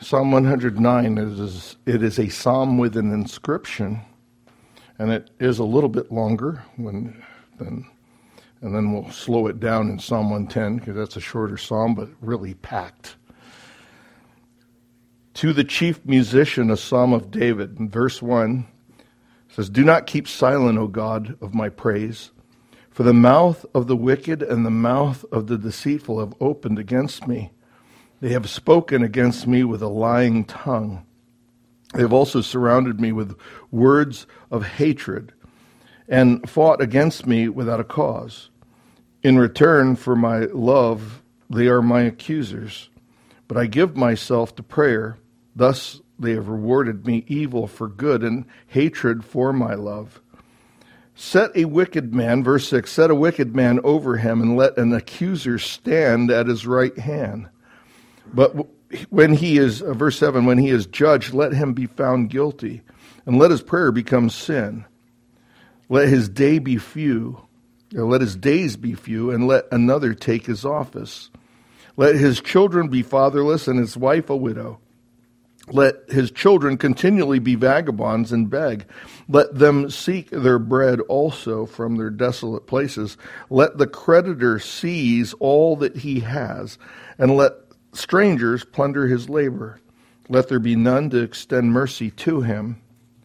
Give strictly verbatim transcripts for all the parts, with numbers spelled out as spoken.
Psalm one hundred nine is it is a psalm with an inscription, and it is a little bit longer when than, and then we'll slow it down in Psalm one ten because that's a shorter psalm, but really packed. To the chief musician, a psalm of David, in verse one says, "Do not keep silent, O God, of my praise, for the mouth of the wicked and the mouth of the deceitful have opened against me. They have spoken against me with a lying tongue. They have also surrounded me with words of hatred and fought against me without a cause. In return for my love, they are my accusers. But I give myself to prayer. Thus they have rewarded me evil for good and hatred for my love. Set a wicked man," verse six, "set a wicked man over him, and let an accuser stand at his right hand. But when he is," uh, verse seven, "when he is judged, let him be found guilty, and let his prayer become sin. Let his day be few, or let his days be few, and let another take his office. Let his children be fatherless, and his wife a widow. Let his children continually be vagabonds and beg. Let them seek their bread also from their desolate places. Let the creditor seize all that he has, and let strangers plunder his labor. Let there be none to extend mercy to him,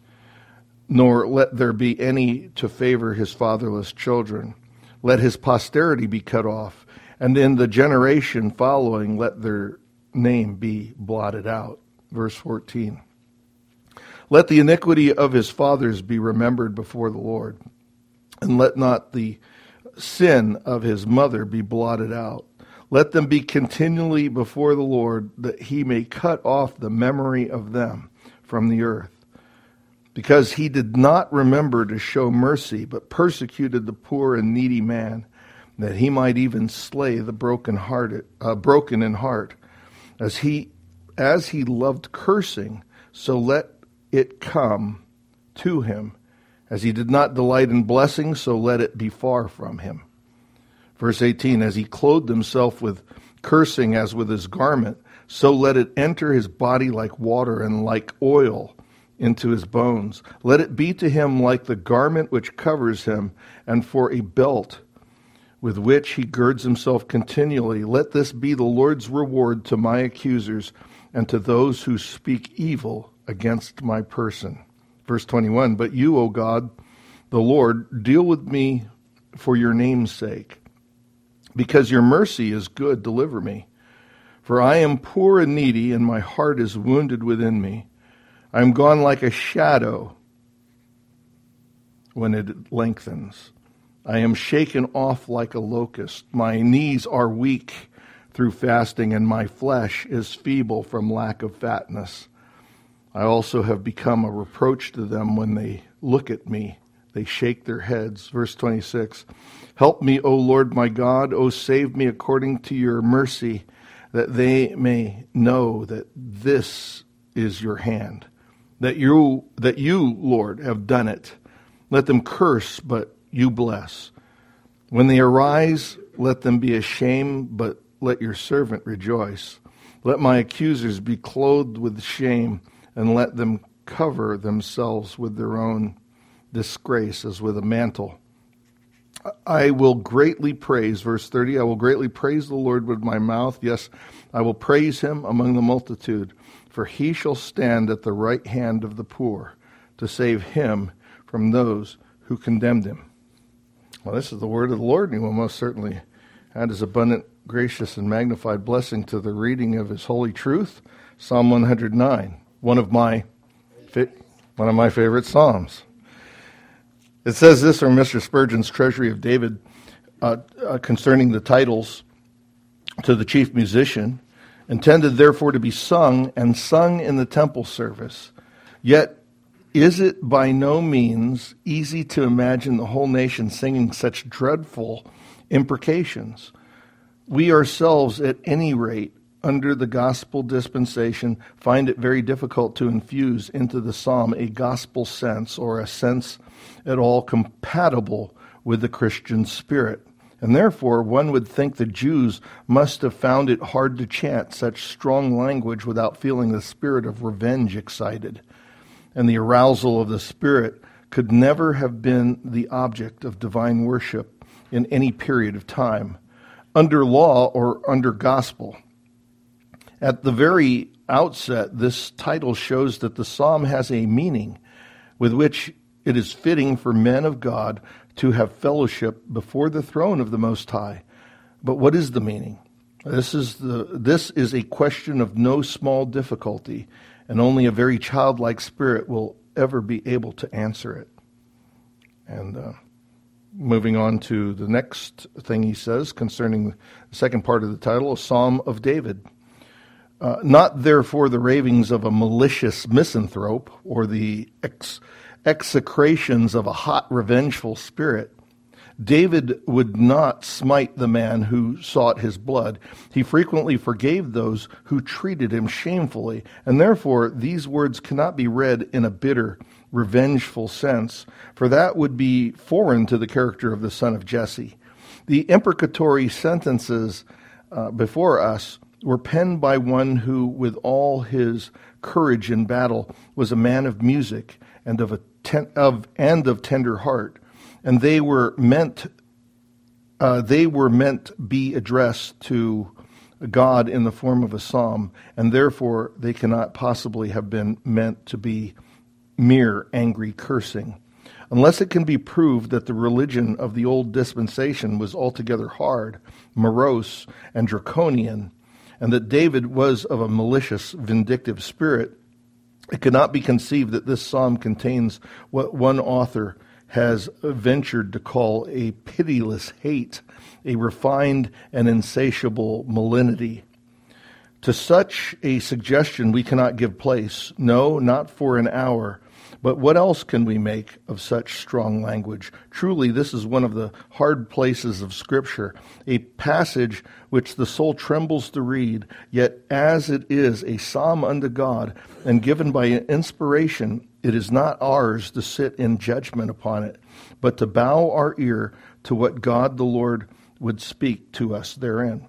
nor let there be any to favor his fatherless children. Let his posterity be cut off, and in the generation following let their name be blotted out." Verse fourteen. "Let the iniquity of his fathers be remembered before the Lord, and let not the sin of his mother be blotted out. Let them be continually before the Lord, that he may cut off the memory of them from the earth. Because he did not remember to show mercy, but persecuted the poor and needy man, that he might even slay the broken-hearted, uh, broken in heart. As he, as he loved cursing, so let it come to him. As he did not delight in blessing, so let it be far from him." Verse eighteen, "As he clothed himself with cursing as with his garment, so let it enter his body like water and like oil into his bones. Let it be to him like the garment which covers him, and for a belt with which he girds himself continually. Let this be the Lord's reward to my accusers and to those who speak evil against my person." Verse twenty-one, "But you, O God, the Lord, deal with me for your name's sake. Because your mercy is good, deliver me. For I am poor and needy, and my heart is wounded within me. I am gone like a shadow when it lengthens. I am shaken off like a locust. My knees are weak through fasting, and my flesh is feeble from lack of fatness. I also have become a reproach to them when they look at me. They shake their heads." Verse twenty-six, "Help me, O Lord my God. O save me according to your mercy, that they may know that this is your hand, that you, that you, Lord, have done it. Let them curse, but you bless. When they arise, let them be ashamed, but let your servant rejoice. Let my accusers be clothed with shame, and let them cover themselves with their own disgrace as with a mantle. I will greatly praise," verse thirty, "I will greatly praise the Lord with my mouth. Yes, I will praise him among the multitude, for he shall stand at the right hand of the poor to save him from those who condemned him." Well, this is the word of the Lord, and he will most certainly add his abundant, gracious, and magnified blessing to the reading of his holy truth. Psalm one hundred nine, one of my, one of my favorite psalms. It says this from Mister Spurgeon's Treasury of David uh, uh, concerning the titles to the chief musician, intended therefore to be sung and sung in the temple service. Yet is it by no means easy to imagine the whole nation singing such dreadful imprecations. We ourselves, at any rate, under the gospel dispensation, find it very difficult to infuse into the psalm a gospel sense, or a sense at all compatible with the Christian spirit. and therefore one would think the Jews must have found it hard to chant such strong language without feeling the spirit of revenge excited. And the arousal of the spirit could never have been the object of divine worship in any period of time, under law or under gospel. At the very outset, this title shows that the psalm has a meaning with which it is fitting for men of God to have fellowship before the throne of the Most High. But what is the meaning? This is the this is a question of no small difficulty, and only a very childlike spirit will ever be able to answer it. And uh, moving on to the next thing he says concerning the second part of the title, a Psalm of David. Uh, not therefore the ravings of a malicious misanthrope or the ex- execrations of a hot, revengeful spirit. David would not smite the man who sought his blood. He frequently forgave those who treated him shamefully, and therefore these words cannot be read in a bitter, revengeful sense, for that would be foreign to the character of the son of Jesse. The imprecatory sentences uh, before us were penned by one who, with all his courage in battle, was a man of music and of a ten, of and of tender heart, and they were meant uh, they were meant be addressed to God in the form of a psalm, and therefore they cannot possibly have been meant to be mere angry cursing, unless it can be proved that the religion of the old dispensation was altogether hard, morose, and draconian, and that David was of a malicious, vindictive spirit. It cannot be conceived that this psalm contains what one author has ventured to call a pitiless hate, a refined and insatiable malignity. To such a suggestion we cannot give place, no, not for an hour. But what else can we make of such strong language? Truly, this is one of the hard places of Scripture, a passage which the soul trembles to read, yet as it is a psalm unto God and given by inspiration, it is not ours to sit in judgment upon it, but to bow our ear to what God the Lord would speak to us therein.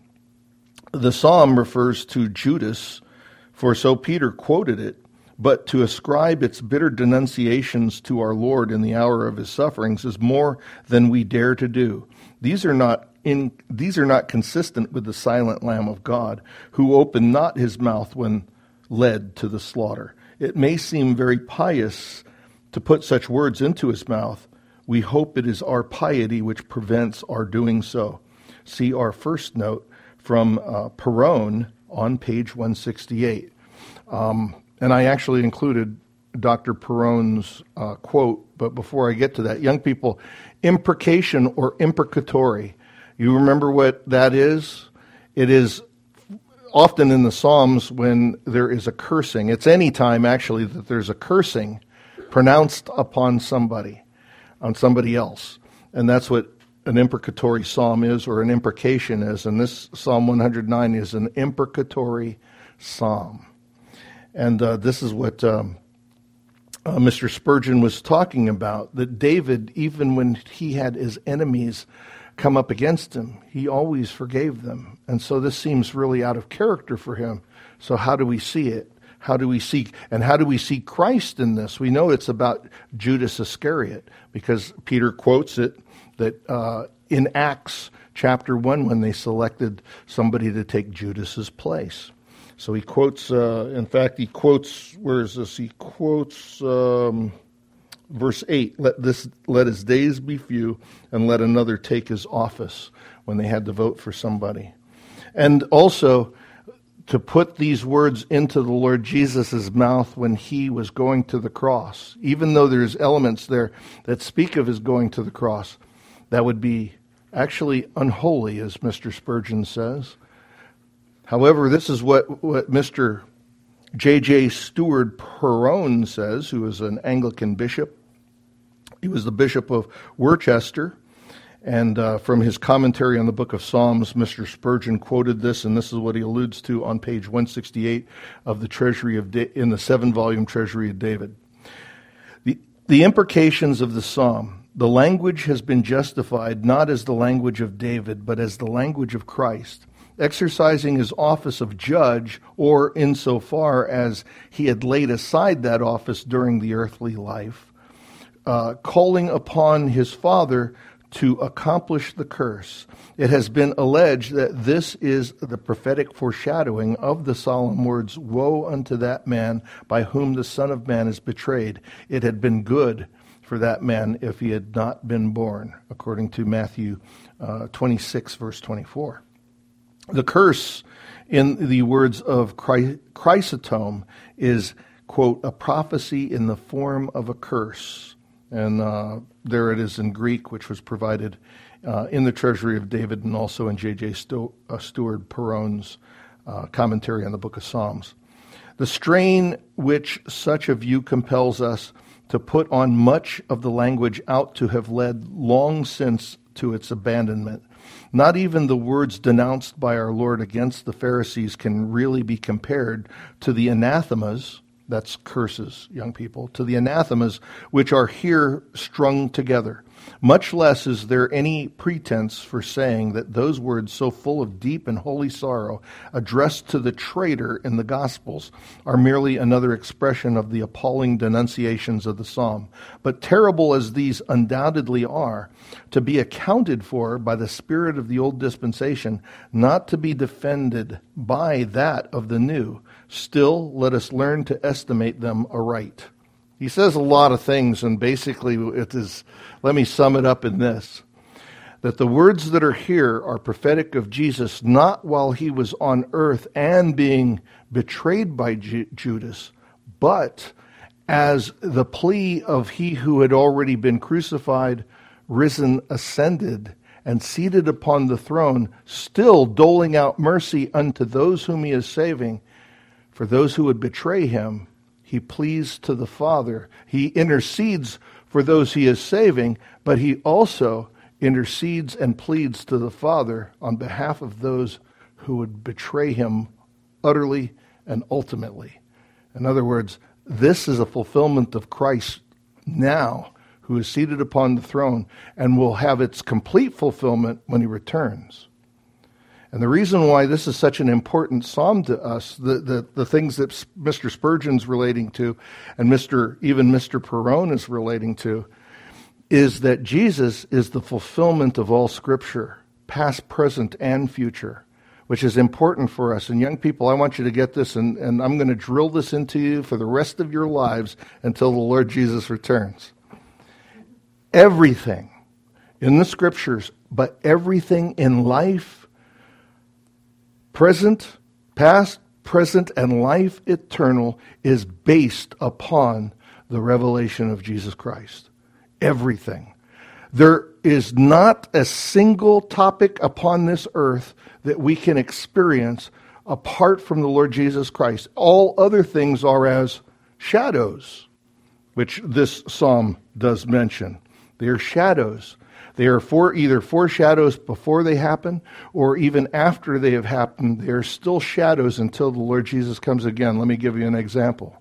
The psalm refers to Judas, for so Peter quoted it, but to ascribe its bitter denunciations to our Lord in the hour of his sufferings is more than we dare to do. These are not in, these are not consistent with the silent Lamb of God, who opened not his mouth when led to the slaughter. It may seem very pious to put such words into his mouth. We hope it is our piety which prevents our doing so. See our first note from uh, Perron on page one sixty-eight. Um, And I actually included Doctor Perron's uh, quote, but before I get to that, young people, imprecation or imprecatory, you remember what that is? It is often in the Psalms when there is a cursing. It's any time, actually, that there's a cursing pronounced upon somebody, on somebody else. And that's what an imprecatory psalm is, or an imprecation is. And this Psalm one hundred nine is an imprecatory psalm. And uh, this is what um, uh, Mister Spurgeon was talking about, that David, even when he had his enemies come up against him, he always forgave them. And so this seems really out of character for him. So how do we see it? How do we see, and how do we see Christ in this? We know it's about Judas Iscariot, because Peter quotes it that uh, in Acts chapter one, when they selected somebody to take Judas's place. So he quotes, uh, in fact, he quotes, where is this? He quotes um, verse eight, let this, let his days be few, and let another take his office, when they had to vote for somebody. And also, to put these words into the Lord Jesus' mouth when he was going to the cross, even though there's elements there that speak of his going to the cross, that would be actually unholy, as Mister Spurgeon says. However, this is what, what Mister J J Stewart Perron says, who is an Anglican bishop. He was the Bishop of Worcester, and uh, from his commentary on the book of Psalms, Mister Spurgeon quoted this, and this is what he alludes to on page one sixty-eight of the Treasury of da- in the seven-volume Treasury of David. The, the imprecations of the psalm The language has been justified not as the language of David, but as the language of Christ, exercising his office of judge, or insofar as he had laid aside that office during the earthly life, uh, calling upon his Father to accomplish the curse. It has been alleged that this is the prophetic foreshadowing of the solemn words, "Woe unto that man by whom the Son of Man is betrayed. It had been good for that man if he had not been born," according to Matthew uh, twenty-six, verse twenty-four. The curse, in the words of Chrysostom, is, quote, "a prophecy in the form of a curse." And uh, there it is in Greek, which was provided uh, in the Treasury of David and also in J J Sto- uh, Stewart Perron's uh, commentary on the Book of Psalms. The strain which such a view compels us to put on much of the language out to have led long since to its abandonment. Not even the words denounced by our Lord against the Pharisees can really be compared to the anathemas, that's curses, young people, to the anathemas which are here strung together. Much less is there any pretense for saying that those words, so full of deep and holy sorrow, addressed to the traitor in the Gospels, are merely another expression of the appalling denunciations of the psalm. But terrible as these undoubtedly are, to be accounted for by the spirit of the old dispensation, not to be defended by that of the new, still let us learn to estimate them aright. He says a lot of things, and basically it is, let me sum it up in this, that the words that are here are prophetic of Jesus, not while he was on earth and being betrayed by Ju- Judas, but as the plea of he who had already been crucified, risen, ascended, and seated upon the throne, still doling out mercy unto those whom he is saving. For those who would betray him, he pleads to the Father. He intercedes for those he is saving, but he also intercedes and pleads to the Father on behalf of those who would betray him utterly and ultimately. In other words, this is a fulfillment of Christ now, who is seated upon the throne, and will have its complete fulfillment when he returns. And the reason why this is such an important psalm to us, the, the, the things that Mister Spurgeon's relating to, and Mister even Mister Perron is relating to, is that Jesus is the fulfillment of all Scripture, past, present, and future, which is important for us. And young people, I want you to get this, and, and I'm going to drill this into you for the rest of your lives until the Lord Jesus returns. Everything in the Scriptures, but everything in life, present, past, present, and life eternal, is based upon the revelation of Jesus Christ. Everything. There is not a single topic upon this earth that we can experience apart from the Lord Jesus Christ. All other things are as shadows, which this psalm does mention. They are shadows. They are for either foreshadows before they happen, or even after they have happened. They are still shadows until the Lord Jesus comes again. Let me give you an example.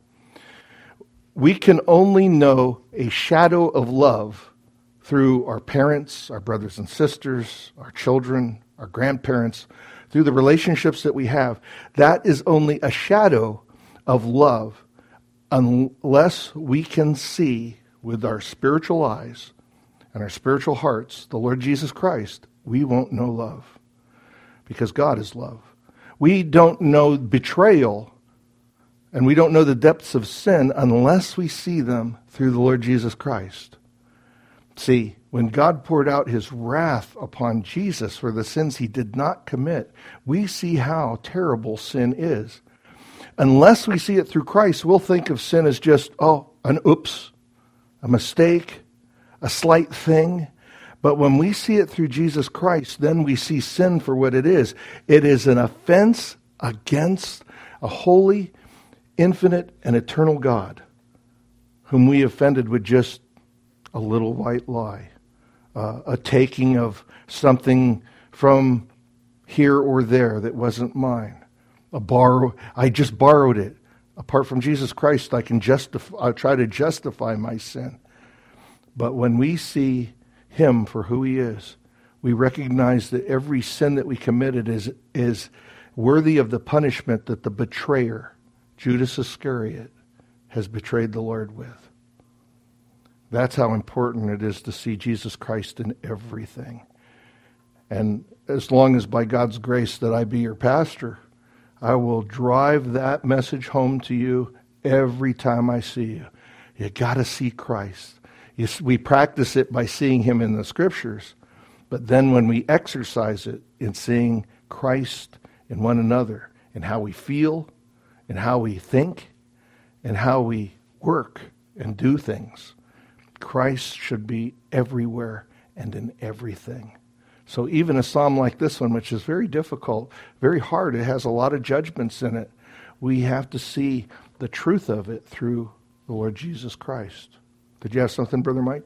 We can only know a shadow of love through our parents, our brothers and sisters, our children, our grandparents, through the relationships that we have. That is only a shadow of love unless we can see with our spiritual eyes and our spiritual hearts the Lord Jesus Christ. We won't know love, because God is love. We don't know betrayal, and we don't know the depths of sin unless we see them through the Lord Jesus Christ. See, when God poured out his wrath upon Jesus for the sins he did not commit, we see how terrible sin is. Unless we see it through Christ, we'll think of sin as just, oh, an oops, a mistake, a slight thing. But when we see it through Jesus Christ, then we see sin for what it is. It is an offense against a holy, infinite, and eternal God, whom we offended with just a little white lie, uh, a taking of something from here or there that wasn't mine, a borrow. I just borrowed it. Apart from Jesus Christ, I can justify. I try to justify my sin. But when we see him for who he is, we recognize that every sin that we committed is, is worthy of the punishment that the betrayer, Judas Iscariot, has betrayed the Lord with. That's how important it is to see Jesus Christ in everything. And as long as by God's grace that I be your pastor, I will drive that message home to you every time I see you. You got to see Christ. You, we practice it by seeing him in the scriptures, but then when we exercise it in seeing Christ in one another, in how we feel, in how we think, and how we work and do things, Christ should be everywhere and in everything. So even a psalm like this one, which is very difficult, very hard, it has a lot of judgments in it, we have to see the truth of it through the Lord Jesus Christ. Did you have something, Brother Mike?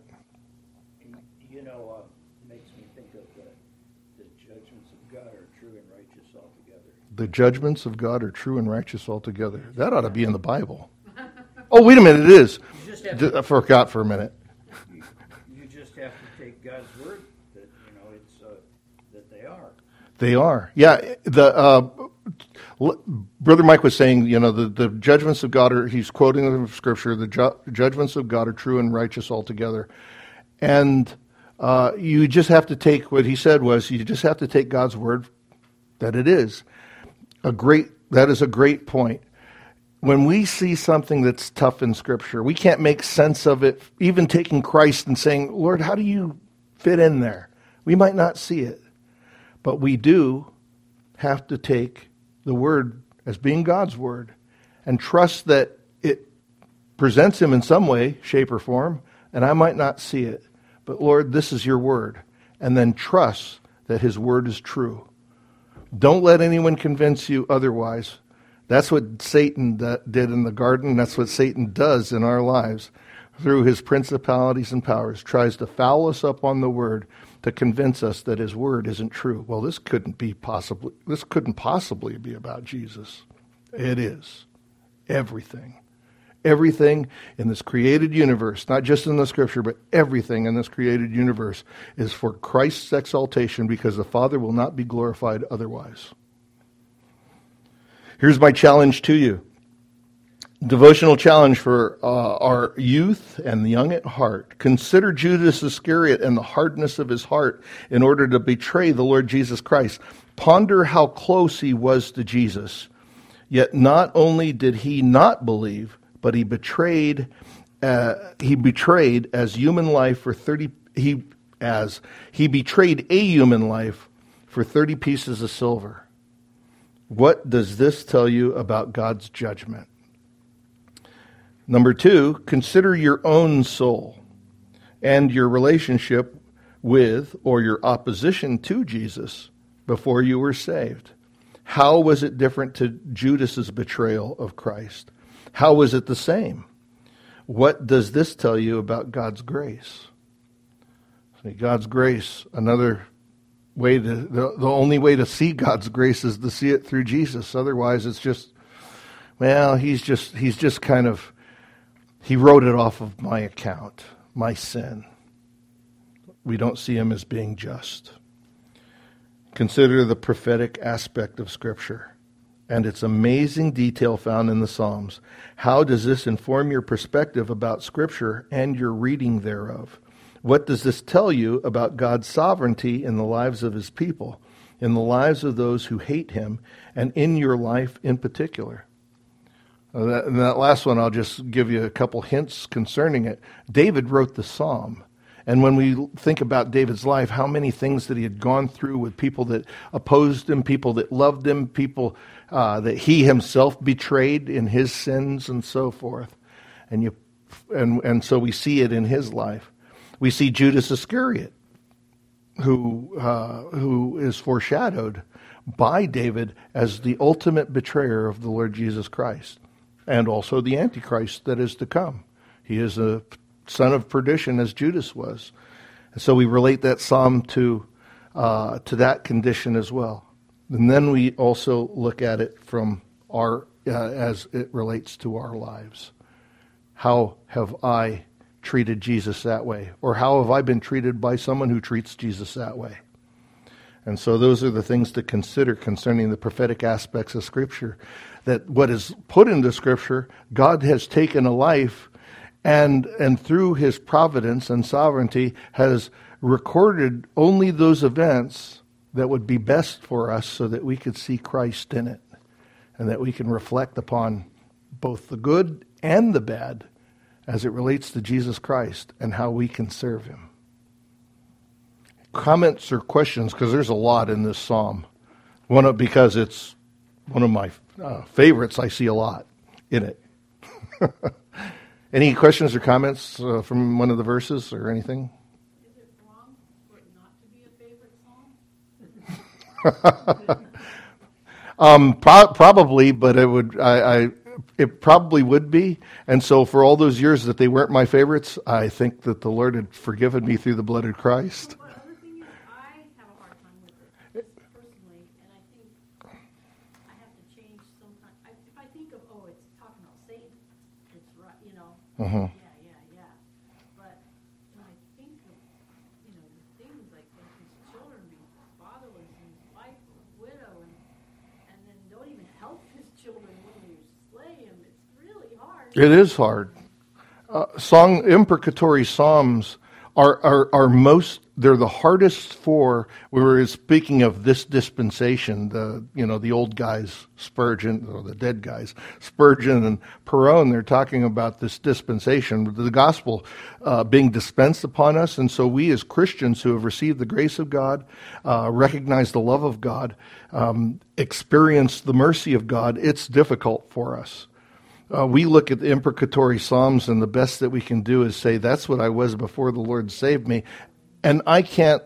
You know, uh, makes me think of the, the judgments of God are true and righteous altogether. The judgments of God are true and righteous altogether. That ought to be in the Bible. Oh, wait a minute, it is. To, I forgot for a minute. You, you just have to take God's word that, you know, it's uh, that they are. They are. Yeah, the uh, Brother Mike was saying, you know, the, the judgments of God are, he's quoting the scripture, the ju- judgments of God are true and righteous altogether. And uh, you just have to take, what he said was, you just have to take God's word that it is. A great, that is a great point. When we see something that's tough in scripture, we can't make sense of it, even taking Christ and saying, Lord, how do you fit in there? We might not see it, but we do have to take the word as being God's word and trust that it presents him in some way, shape, or form, and I might not see it. But Lord, this is your word. And then trust that his word is true. Don't let anyone convince you otherwise. That's what Satan did in the garden. That's what Satan does in our lives through his principalities and powers. Tries to foul us up on the word to convince us that his word isn't true. Well, this couldn't be possibly, this couldn't possibly be about Jesus. It is. Everything. Everything in this created universe, not just in the scripture, but everything in this created universe is for Christ's exaltation, because the Father will not be glorified otherwise. Here's my challenge to you. Devotional challenge for uh, our youth and the young at heart. Consider Judas Iscariot and the hardness of his heart in order to betray the Lord Jesus Christ. Ponder how close he was to Jesus. Yet not only did he not believe, but he betrayed. Uh, he betrayed as human life for thirty. He as he betrayed a human life for thirty pieces of silver. What does this tell you about God's judgment? Number two, consider your own soul and your relationship with or your opposition to Jesus before you were saved. How was it different to Judas's betrayal of Christ? How was it the same? What does this tell you about God's grace? See, God's grace, another way to, the, the only way to see God's grace is to see it through Jesus. Otherwise, it's just, well, he's just, he's just kind of, he wrote it off of my account, my sin. We don't see him as being just. Consider the prophetic aspect of Scripture and its amazing detail found in the Psalms. How does this inform your perspective about Scripture and your reading thereof? What does this tell you about God's sovereignty in the lives of his people, in the lives of those who hate him, and in your life in particular? Uh, that, and that last one, I'll just give you a couple hints concerning it. David wrote the psalm. And when we think about David's life, how many things that he had gone through with people that opposed him, people that loved him, people uh, that he himself betrayed in his sins and so forth. And you, and and so we see it in his life. We see Judas Iscariot, who uh, who is foreshadowed by David as the ultimate betrayer of the Lord Jesus Christ, and also the Antichrist that is to come. He is a son of perdition, as Judas was. And so we relate that psalm to uh, to that condition as well. And then we also look at it from our uh, as it relates to our lives. How have I treated Jesus that way? Or how have I been treated by someone who treats Jesus that way? And so those are the things to consider concerning the prophetic aspects of Scripture. That what is put into Scripture, God has taken a life and and through his providence and sovereignty has recorded only those events that would be best for us so that we could see Christ in it and that we can reflect upon both the good and the bad as it relates to Jesus Christ and how we can serve him. Comments or questions, because there's a lot in this psalm. One of, because it's one of my uh, favorites, I see a lot in it. Any questions or comments uh, from one of the verses or anything? Is it wrong for it not to be a favorite psalm? um, pro- probably, but it would. I, I it probably would be. And so, for all those years that they weren't my favorites, I think that the Lord had forgiven me through the blood of Christ. Well, the thing is, I have a hard time with it, just personally, and I think I have to change sometimes. I, if I think of, oh, it's talking about Satan, it's right, you know. Mm-hmm. Yeah, yeah, yeah. But when I think of, you know, the things like making his children be fatherless and his wife a widow, and and then don't even help his children when you slay him, it's really hard. It is hard. Uh, song imprecatory psalms are, are are most. They're the hardest for. We were speaking of this dispensation. The you know the old guys, Spurgeon, or the dead guys, Spurgeon and Perone. They're talking about this dispensation, the gospel uh, being dispensed upon us, and so we as Christians who have received the grace of God, uh, recognize the love of God, um, experience the mercy of God. It's difficult for us. Uh, we look at the imprecatory psalms, and the best that we can do is say, that's what I was before the Lord saved me. And I can't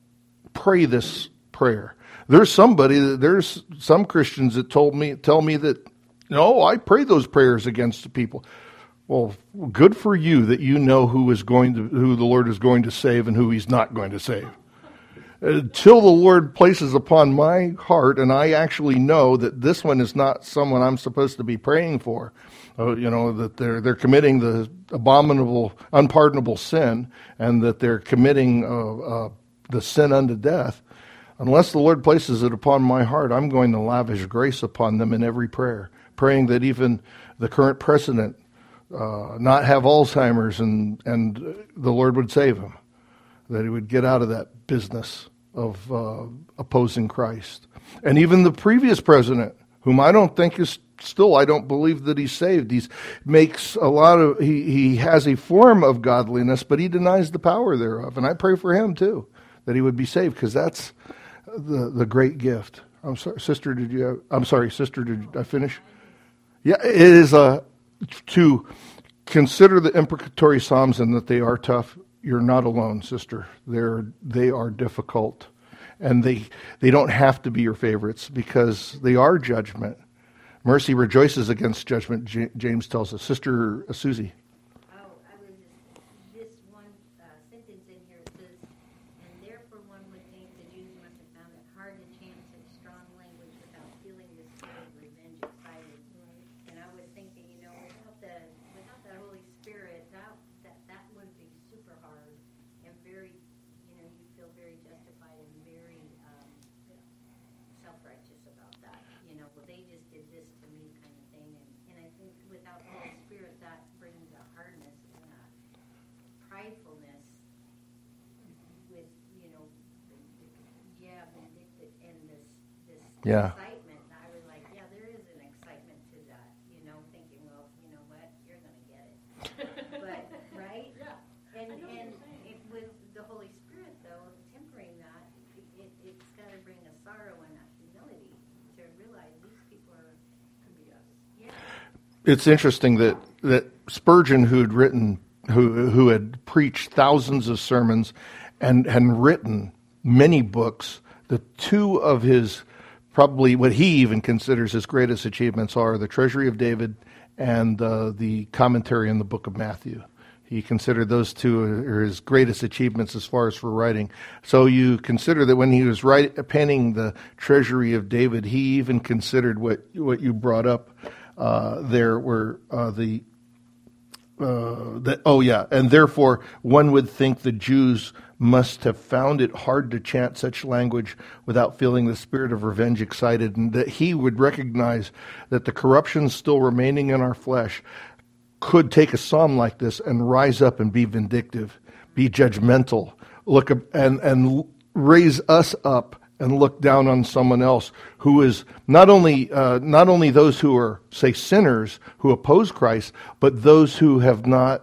pray this prayer. There's somebody, there's some Christians that told me, tell me that, no, I pray those prayers against the people. Well, good for you that you know who is going to, who the Lord is going to save and who he's not going to save. Until the Lord places upon my heart, and I actually know that this one is not someone I'm supposed to be praying for, uh, you know, that they're they're committing the abominable, unpardonable sin, and that they're committing uh, uh, the sin unto death. Unless the Lord places it upon my heart, I'm going to lavish grace upon them in every prayer, praying that even the current president uh, not have Alzheimer's, and and the Lord would save him, that he would get out of that business of uh, opposing Christ. And even the previous president, whom I don't think is still, I don't believe that he's saved. He makes a lot of, he, he has a form of godliness, but he denies the power thereof. And I pray for him too, that he would be saved, because that's the, the great gift. I'm sorry, sister, did you have, I'm sorry, sister, did I finish? Yeah, it is a, to consider the imprecatory psalms and that they are tough. You're not alone, sister. They're they are difficult, and they they don't have to be your favorites because they are judgment. Mercy rejoices against judgment. J- James tells us. Sister uh, Susie. Oh, I was just this one uh, sentence in here says, and therefore one would think the Jews must have found it hard to chant such strong language without feeling the spirit of revenge excited. And I was thinking, you know, without the without the Holy Spirit, that that that would be super hard and very, you know, you feel very justified and very um, self-righteous about that. You know, well, they just did this to me, kind of thing. And, and I think without the Holy Spirit, that brings a hardness and a pridefulness with, you know, yeah, vindictive and this this Yeah. excitement. And I was like, yeah, there is an excitement to that. You know, thinking, well, you know what, you're gonna get it. But right? Yeah. And I know what and you're saying. it, with the Holy Spirit, though, tempering that, it, it, it's got to bring a sorrow and a humility to realize these people are, Could be us. yeah. It's interesting that, that Spurgeon, who'd written, who who had preached thousands of sermons and and written many books, the two of his, probably what he even considers his greatest achievements are the Treasury of David and uh, the commentary on the book of Matthew. He considered those two are his greatest achievements as far as for writing. So you consider that when he was write, penning the Treasury of David, he even considered what what you brought up uh, there, were uh, the uh, that, oh yeah, and therefore one would think the Jews must have found it hard to chant such language without feeling the spirit of revenge excited, and that he would recognize that the corruption still remaining in our flesh could take a psalm like this and rise up and be vindictive, be judgmental, look up and, and raise us up and look down on someone else who is not only uh, not only those who are, say, sinners who oppose Christ, but those who have not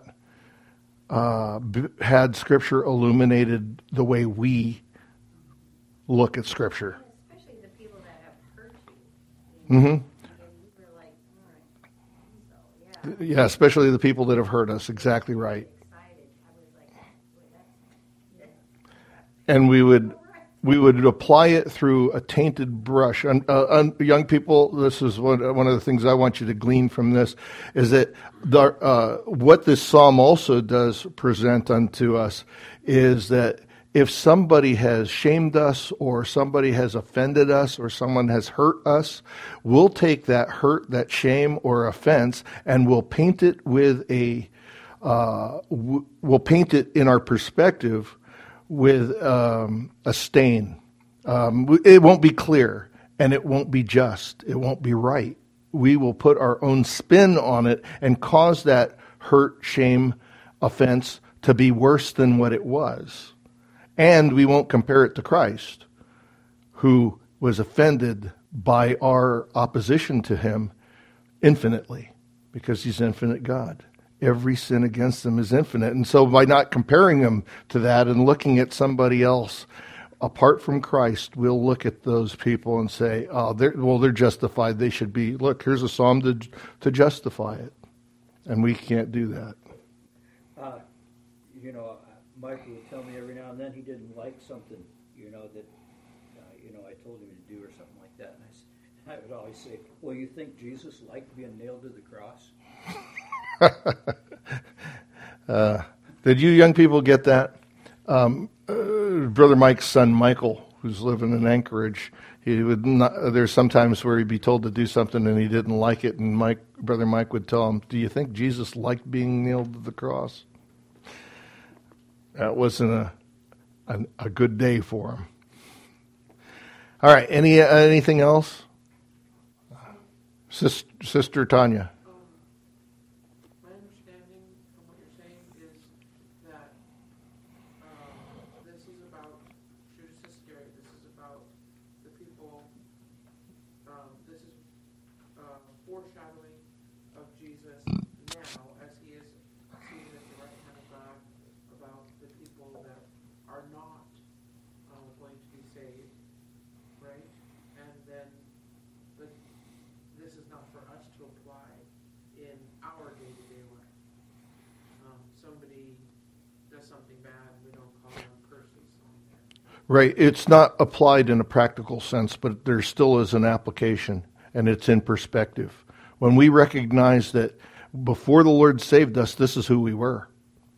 uh, b- had Scripture illuminated the way we look at Scripture. Especially the people that have hurt you. Mm-hmm. And you were like, all right. So, yeah. Yeah, especially the people that have hurt us. Exactly right. Excited. I was like, boy, that's, And we would we would apply it through a tainted brush. And uh, uh, young people, this is one, one of the things I want you to glean from this, is that the, uh, what this psalm also does present unto us is that if somebody has shamed us or somebody has offended us or someone has hurt us, we'll take that hurt, that shame or offense, and we'll paint it with a, uh, w- we'll paint it in our perspective with um, a stain. Um, it won't be clear, and it won't be just. It won't be right. We will put our own spin on it and cause that hurt, shame, offense to be worse than what it was. And we won't compare it to Christ, who was offended by our opposition to him infinitely, because he's infinite God. Every sin against him is infinite. And so by not comparing him to that and looking at somebody else apart from Christ, we'll look at those people and say, oh, they're, well, they're justified. They should be, look, here's a psalm to, to justify it. And we can't do that. Uh, you know, Michael would tell me every now and then he didn't like something, you know, that, uh, you know, I told him to do or something like that. And I, s- I would always say, well, you think Jesus liked being nailed to the cross? uh, did you young people get that? Um, uh, Brother Mike's son, Michael, who's living in Anchorage, he would not, there's sometimes where he'd be told to do something and he didn't like it, and Mike, Brother Mike would tell him, do you think Jesus liked being nailed to the cross? That wasn't a, a, a good day for him. All right, any uh, anything else? Sis, Sister Tanya. My understanding from what you're saying is that um, this is about Judas Iscariot. This is about the people. Um, this is uh, foreshadowing of Jesus now as he is seated at the right hand of God, about the people that are not uh, going to be saved, right? And then the, this is not for us to apply in our day-to-day life. Um, somebody does something bad, we don't call them curses on there. Right. It's not applied in a practical sense, but there still is an application, and it's in perspective. When we recognize that before the Lord saved us, this is who we were.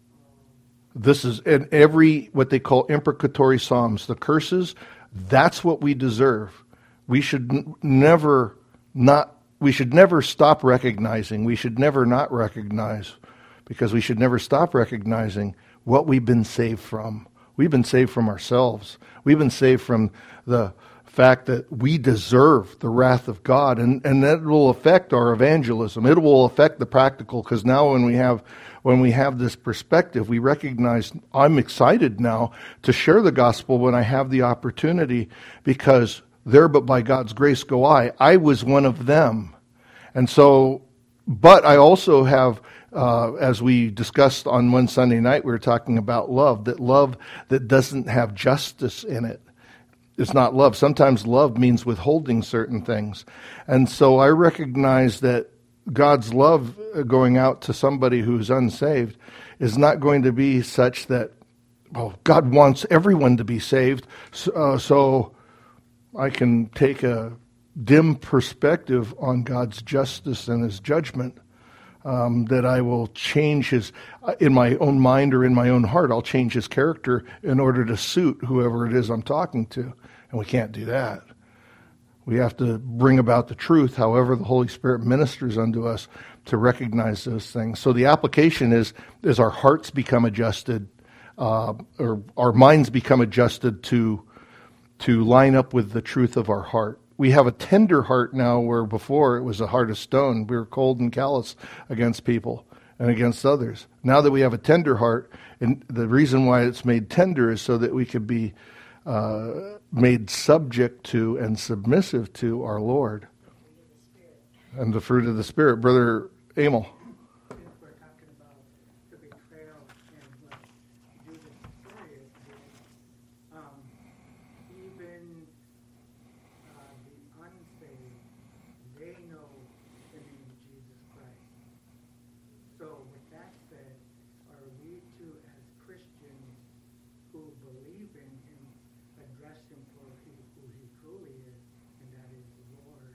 This is in every, what they call imprecatory psalms, the curses, that's what we deserve. We should n- never not, we should never stop recognizing, we should never not recognize, because we should never stop recognizing what we've been saved from. We've been saved from ourselves. We've been saved from the fact that we deserve the wrath of God, and, and that will affect our evangelism. It will affect the practical, because now when we have when we have this perspective, we recognize I'm excited now to share the gospel when I have the opportunity, because there but by God's grace go I. I was one of them. And so, but I also have, uh, as we discussed on one Sunday night, we were talking about love, that love that doesn't have justice in it is not love. Sometimes love means withholding certain things. And so I recognize that God's love going out to somebody who's unsaved is not going to be such that, well, God wants everyone to be saved, so, uh, so I can take a dim perspective on God's justice and his judgment, um, that I will change his, in my own mind or in my own heart, I'll change his character in order to suit whoever it is I'm talking to. And we can't do that. We have to bring about the truth, however the Holy Spirit ministers unto us, to recognize those things. So the application is, as our hearts become adjusted, uh, or our minds become adjusted to, to line up with the truth of our heart. We have a tender heart now, where before it was a heart of stone. We were cold and callous against people and against others. Now that we have a tender heart, and the reason why it's made tender is so that we could be uh, made subject to and submissive to our Lord. And the fruit of the Spirit. Brother Emil. Since we're talking about the betrayal and what Judas Iscariot did, um, even uh, the unsaved, they know the name of Jesus Christ. So with that said, are we to, as Christians who believe in him, address him for who, who he truly is, and that is Lord?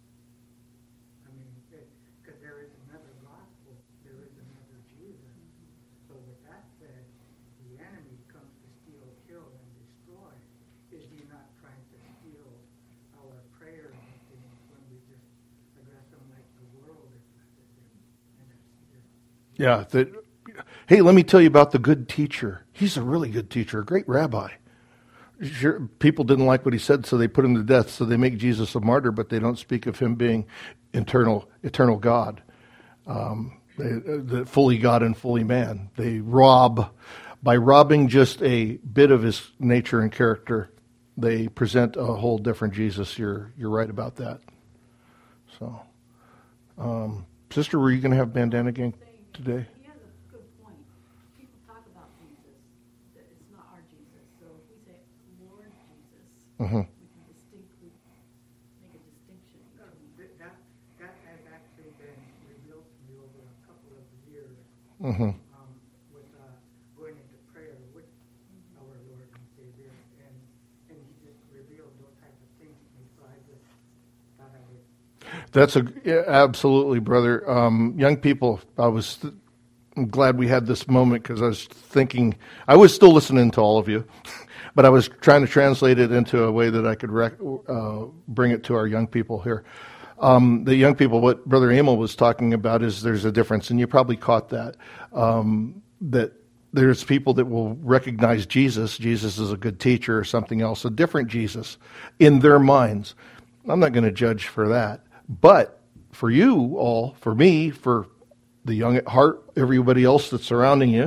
I mean, because there is another gospel, there is another Jesus. So with that said, the enemy comes to steal, kill, and destroy. Is he not trying to steal our prayers and things when we just address them like the world addresses him? And that's just Yeah. That, hey, let me tell you about the good teacher. He's a really good teacher, a great rabbi. Sure, people didn't like what he said, so they put him to death. So they make Jesus a martyr, but they don't speak of him being eternal, eternal God, um, they, the fully God and fully man. They rob, by robbing just a bit of his nature and character, they present a whole different Jesus. You're you're right about that. So, um, sister, were you going to have bandana gang today? He has a good point. People talk about Jesus, that it's not our Jesus. So if we say Lord Jesus, Mm-hmm. we can distinctly make a distinction Uh, between. th- That, that has actually been revealed to me over a couple of years, Mm-hmm. um, with uh, going into prayer with our Lord and Savior, and and He just revealed those type of things to me. So I just thought I would. That's a yeah, absolutely, brother. Um, young people, I was th- I'm glad we had this moment, because I was thinking, I was still listening to all of you, but I was trying to translate it into a way that I could rec- uh, bring it to our young people here. Um, the young people, what Brother Emil was talking about is there's a difference, and you probably caught that, um, that there's people that will recognize Jesus. Jesus is a good teacher or something else, a different Jesus in their minds. I'm not going to judge for that. But for you all, for me, for the young at heart, everybody else that's surrounding you,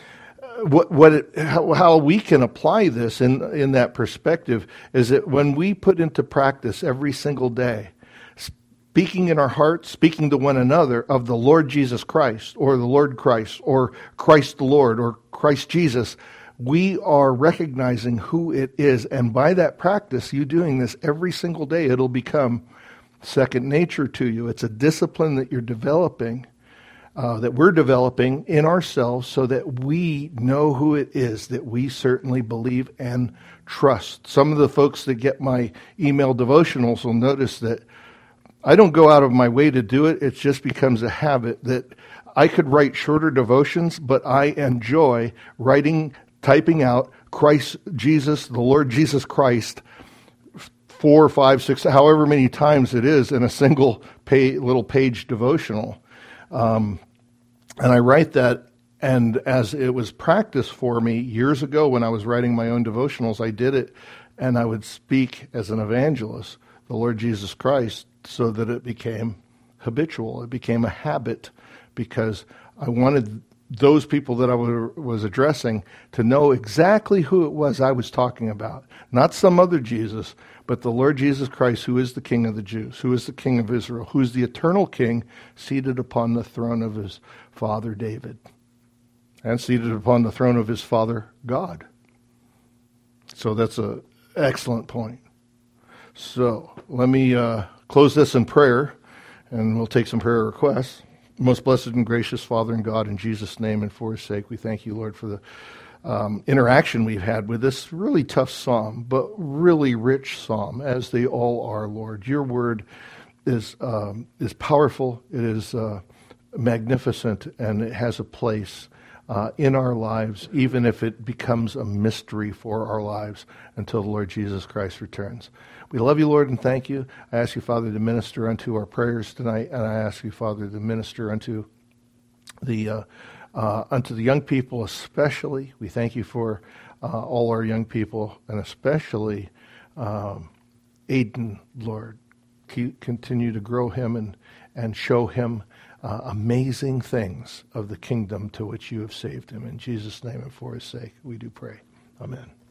uh, what what it, how, how we can apply this in in that perspective is that when we put into practice every single day, speaking in our hearts, speaking to one another of the Lord Jesus Christ, or the Lord Christ, or Christ the Lord, or Christ Jesus, we are recognizing who it is. And by that practice, you doing this every single day, it'll become second nature to you. It's a discipline that you're developing, uh, that we're developing in ourselves, so that we know who it is that we certainly believe and trust. Some of the folks that get my email devotionals will notice that I don't go out of my way to do it. It just becomes a habit that I could write shorter devotions, but I enjoy writing, typing out Christ Jesus, the Lord Jesus Christ, four, five, six, however many times it is in a single pay, little page devotional. Um, and I write that, and as it was practice for me years ago when I was writing my own devotionals, I did it, and I would speak as an evangelist, the Lord Jesus Christ, so that it became habitual. It became a habit, because I wanted those people that I was addressing to know exactly who it was I was talking about. Not some other Jesus, but the Lord Jesus Christ, who is the King of the Jews, who is the King of Israel, who is the eternal King, seated upon the throne of his father David, and seated upon the throne of his father God. So that's an excellent point. So let me uh, close this in prayer, and we'll take some prayer requests. Most blessed and gracious Father and God, in Jesus' name and for his sake, we thank you, Lord, for the um, interaction we've had with this really tough psalm, but really rich psalm, as they all are, Lord. Your word is um, is powerful, it is uh, magnificent, and it has a place uh, in our lives, even if it becomes a mystery for our lives until the Lord Jesus Christ returns. We love you, Lord, and thank you. I ask you, Father, to minister unto our prayers tonight, and I ask you, Father, to minister unto the uh, uh, unto the young people especially. We thank you for uh, all our young people, and especially um, Aiden, Lord. Keep, continue to grow him and, and show him uh, amazing things of the kingdom to which you have saved him. In Jesus' name and for his sake, we do pray. Amen.